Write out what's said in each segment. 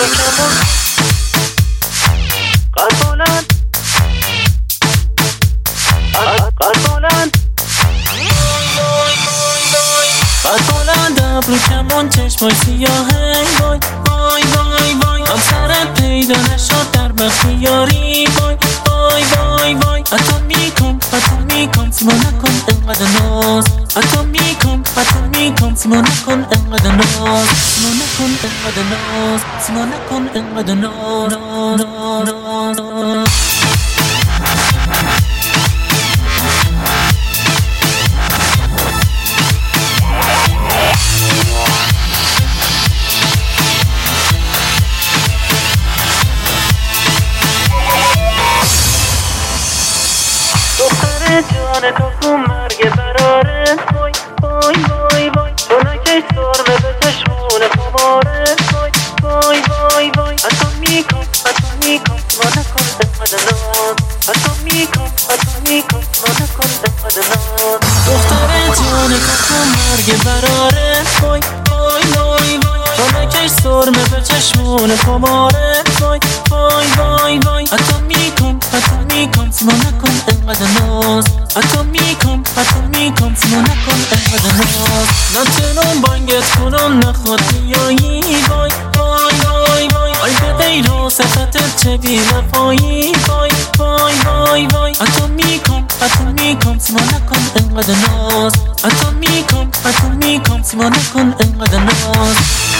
ابروکمون قلبالند قلبالند قلبالند ابروکمون چشمای سیاهه وای وای وای وای هم سرت پیدا نشد در بختیاری وای وای وای وای عطا میکن سیما نکن انقدر ناز عطا میکن سیما نکن انقدر ناز سیما نکن انقدر ناز سیما نکن انقدر ناز دختر جان تو کو مرگ براره وای وای وای وای چونکه سرمه به چشمون خماره وای وای وای وای عطا میکن سیما نکن انقدر ناز عطا میکن سیما نکن انقدر ناز دختر جان تو کو مرگ براره وای وای وای وای چونکه سرمه به چشمون خماره وای وای وای وای عطا میکن سیما نکن انقدر ناز عطا میکن سیما نکن انقدر ناز نتونم بانگت کنم نخواد بیایی وای وای وای وای آی به غیر و صفتت چه بی وفایی وای وای وای وای عطا میکن سیما نکن انقدر ناز عطا میکن سیما نکن انقدر ناز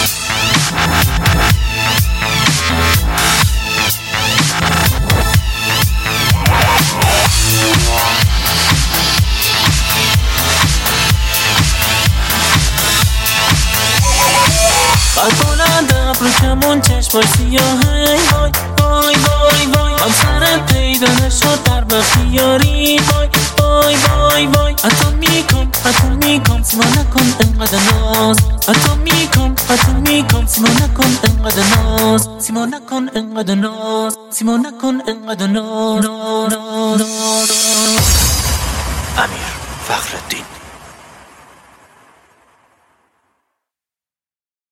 قلبالند ابروکمون چشمای سیاهه وای وای وای وای هم سرت پیدا نشد در بختیاری وای وای وای وای عطا میکن سیما نکن انقدر ناز عطا میکن سیما نکن انقدر ناز سیما نکن انقدر ناز سیما نکن انقدر ناز